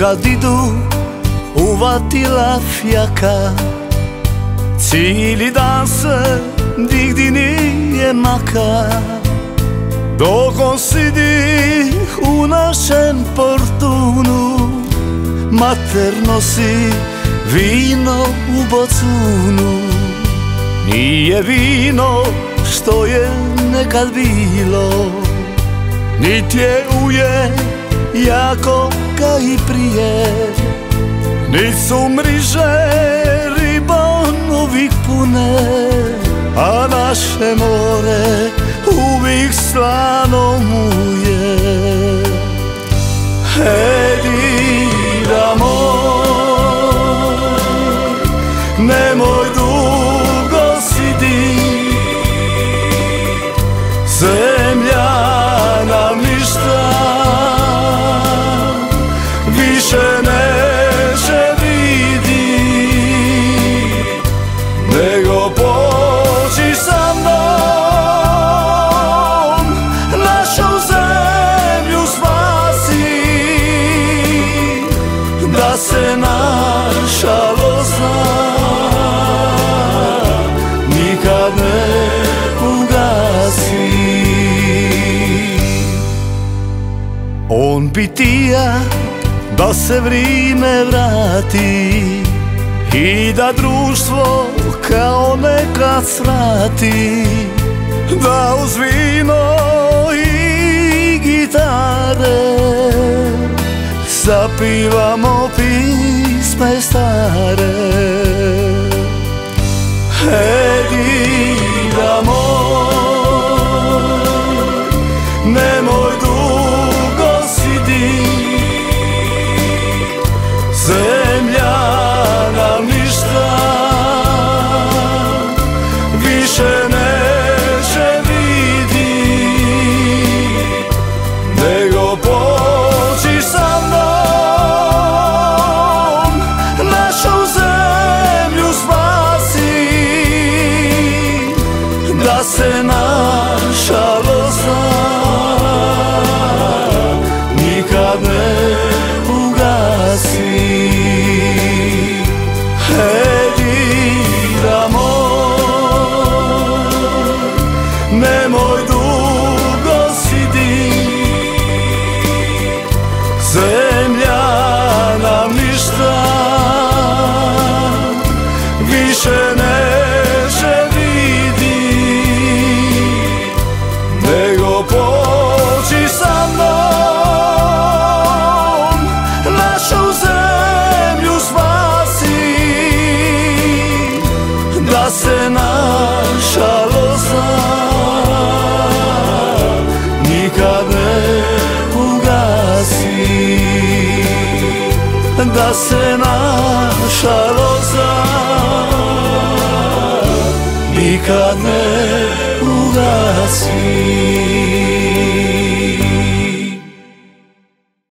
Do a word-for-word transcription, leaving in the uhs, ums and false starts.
kad idu uvatila fjaka, cijeli dan se nigdje nije maka. Dok on sidi u našem portunu, mater nosi vino u bocunu. Nije vino što je nekad bilo, niti je uje jako ka i prije, nit su mriže ribon uvijek pune, a naše more uvijek slano mu je. Edira moj, nemoj dugo sidi, zemlja nam ništa više neće vidi, nego pođi sa mnom, našu zemlju spasi, da se naša loza nikad ne ugasi. On bi tija da se vrime vrati i da društvo kao nekad svrati, da uz vino i gitare zapivamo pisme stare. Edira moj, nemoj dugo sidi, zemlja nam ništa više neće vidi, nego pođi sa mnom, našu zemlju spasi, da se naša loza nikad ne ugasi. Edira moj, nemoj dugo sidi, zemlja nam ništa više neće vidi, nego pođi sa mnom, našu zemlju spasi, da se naša loza nikad ne ugasi, da se naša loza nikad ne ugasi.